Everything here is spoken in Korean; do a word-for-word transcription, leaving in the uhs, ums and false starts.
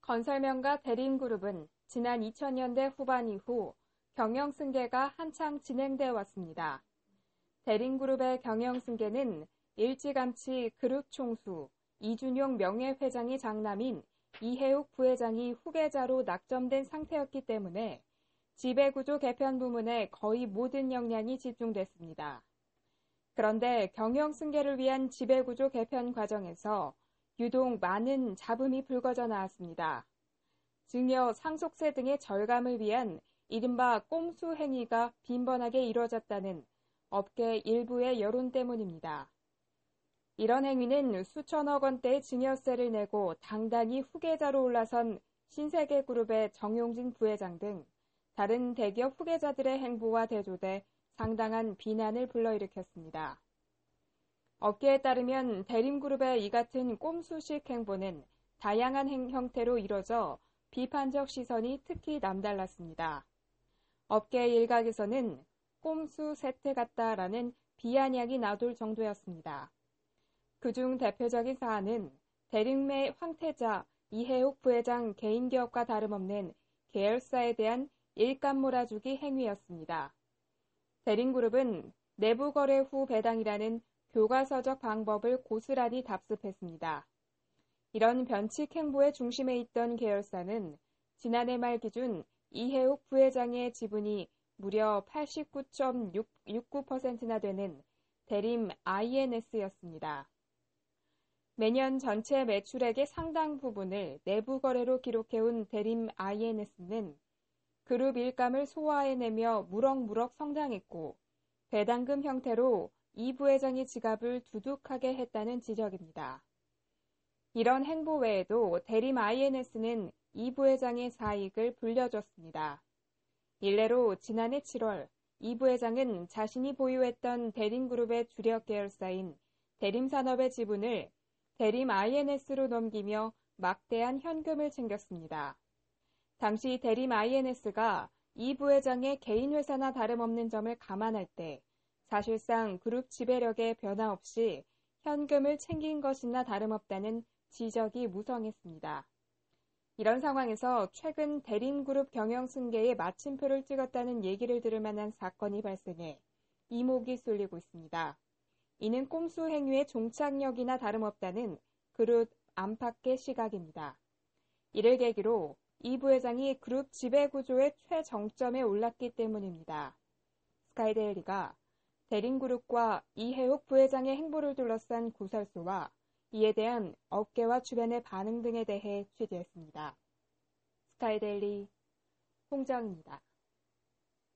건설명가 대림그룹은 지난 이천 년대 후반 이후 경영승계가 한창 진행되어 왔습니다. 대림그룹의 경영승계는 일찌감치 그룹 총수 이준용 명예회장의 장남인 이해욱 부회장이 후계자로 낙점된 상태였기 때문에 지배구조 개편 부문에 거의 모든 역량이 집중됐습니다. 그런데 경영승계를 위한 지배구조 개편 과정에서 유독 많은 잡음이 불거져 나왔습니다. 증여, 상속세 등의 절감을 위한 이른바 꼼수 행위가 빈번하게 이뤄졌다는 업계 일부의 여론 때문입니다. 이런 행위는 수천억 원대의 증여세를 내고 당당히 후계자로 올라선 신세계그룹의 정용진 부회장 등 다른 대기업 후계자들의 행보와 대조돼 상당한 비난을 불러일으켰습니다. 업계에 따르면 대림그룹의 이 같은 꼼수식 행보는 다양한 행, 형태로 이뤄져 비판적 시선이 특히 남달랐습니다. 업계 일각에서는 꼼수 세트 같다라는 비아냥이 나돌 정도였습니다. 그중 대표적인 사안은 대림의 황태자 이해욱 부회장 개인기업과 다름없는 계열사에 대한 일감 몰아주기 행위였습니다. 대림그룹은 내부 거래 후 배당이라는 교과서적 방법을 고스란히 답습했습니다. 이런 변칙 행보의 중심에 있던 계열사는 지난해 말 기준 이해욱 부회장의 지분이 무려 팔십구 점 육구 퍼센트나 되는 대림 아이엔에스였습니다. 매년 전체 매출액의 상당 부분을 내부 거래로 기록해온 대림 아이엔에스는 그룹 일감을 소화해내며 무럭무럭 성장했고 배당금 형태로 이 부회장의 지갑을 두둑하게 했다는 지적입니다. 이런 행보 외에도 대림 아이엔에스는 이 부회장의 사익을 불려줬습니다. 일례로 지난해 칠월 이 부회장은 자신이 보유했던 대림그룹의 주력 계열사인 대림산업의 지분을 대림 아이엔에스로 넘기며 막대한 현금을 챙겼습니다. 당시 대림 아이엔에스가 이 부회장의 개인 회사나 다름없는 점을 감안할 때 사실상 그룹 지배력에 변화 없이 현금을 챙긴 것이나 다름없다는 지적이 무성했습니다. 이런 상황에서 최근 대림그룹 경영승계에 마침표를 찍었다는 얘기를 들을 만한 사건이 발생해 이목이 쏠리고 있습니다. 이는 꼼수 행위의 종착역이나 다름없다는 그룹 안팎의 시각입니다. 이를 계기로 이 부회장이 그룹 지배구조의 최정점에 올랐기 때문입니다. 스카이데일리가 대림그룹과 이해욱 부회장의 행보를 둘러싼 구설수와 이에 대한 업계와 주변의 반응 등에 대해 취재했습니다. 스카이데일리 홍정입니다.